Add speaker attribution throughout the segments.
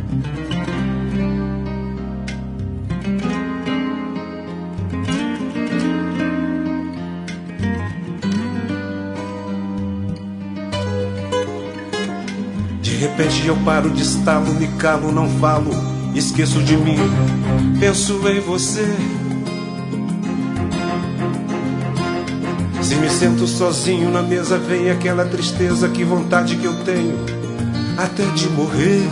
Speaker 1: De repente eu paro de estalo, me calo, não falo, esqueço de mim, penso em você. Se me sento sozinho na mesa, vem aquela tristeza, que vontade que eu tenho até de morrer.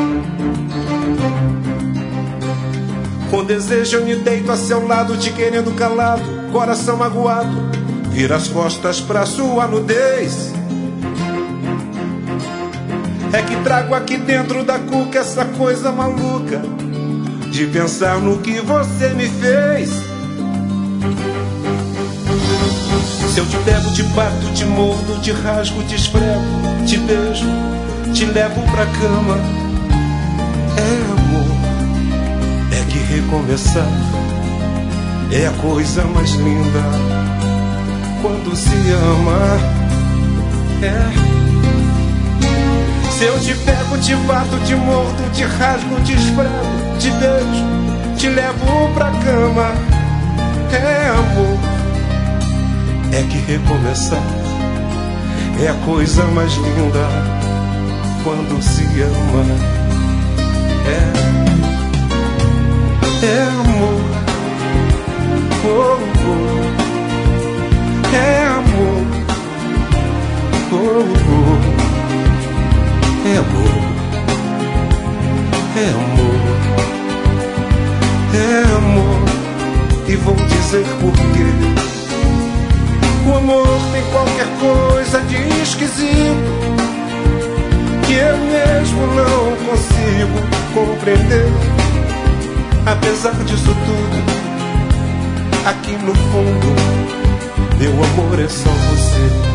Speaker 1: Com desejo eu me deito a seu lado, te querendo calado, coração magoado, vira as costas pra sua nudez. É que trago aqui dentro da cuca essa coisa maluca de pensar no que você me fez. Se eu te pego, te bato, te mordo, te rasgo, te esfrego, te beijo, te levo pra cama. É amor, é que recomeçar é a coisa mais linda quando se ama. É. Se eu te pego, te bato, te mordo, te rasgo, te esfrego, te beijo, te levo pra cama. É amor, é que recomeçar é a coisa mais linda quando se ama. É amor, oh, oh. É amor, oh, oh. É amor, é amor, é amor. E vou dizer por quê. O amor tem qualquer coisa de esquisito que eu mesmo não consigo compreender. Apesar disso tudo, aqui no fundo, meu amor é só você.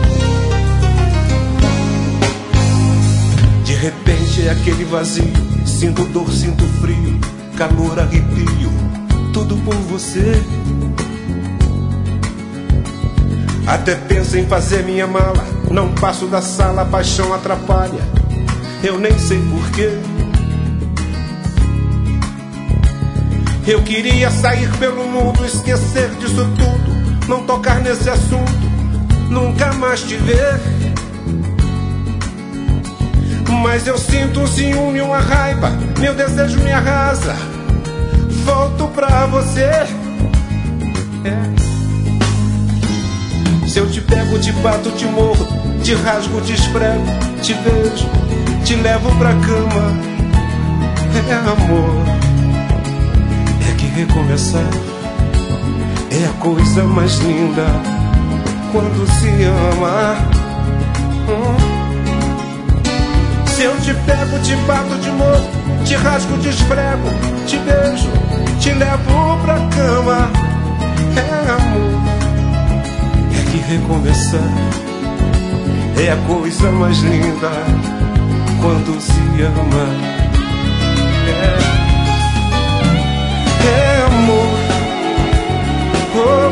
Speaker 1: De repente é aquele vazio, sinto dor, sinto frio, calor, arrepio, tudo por você. Até penso em fazer minha mala, não passo da sala, a paixão atrapalha, eu nem sei porquê. Eu queria sair pelo mundo, esquecer disso tudo, não tocar nesse assunto, nunca mais te ver. Mas eu sinto um ciúme, uma raiva, meu desejo me arrasa, volto pra você. Se eu te pego, te bato, te mordo, te rasgo, te esfrego, te beijo, te levo pra cama. É amor, é que recomeçar é a coisa mais linda quando se ama. Se eu te pego, te bato, te mordo, te rasgo, te esfrego, te beijo, te levo pra cama. É amor, é que recomeçar é a coisa mais linda quando se ama. É amor, oh,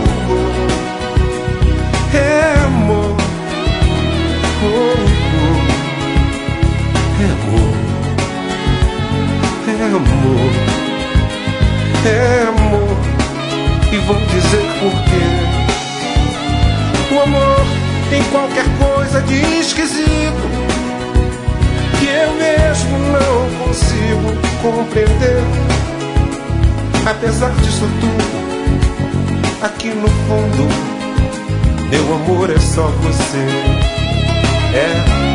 Speaker 1: oh. É amor, oh, oh. É amor, é amor, é amor. E vou dizer por quê. O amor tem qualquer coisa de esquisito que eu mesmo não consigo compreender. Apesar disso tudo, aqui no fundo, meu amor é só você. É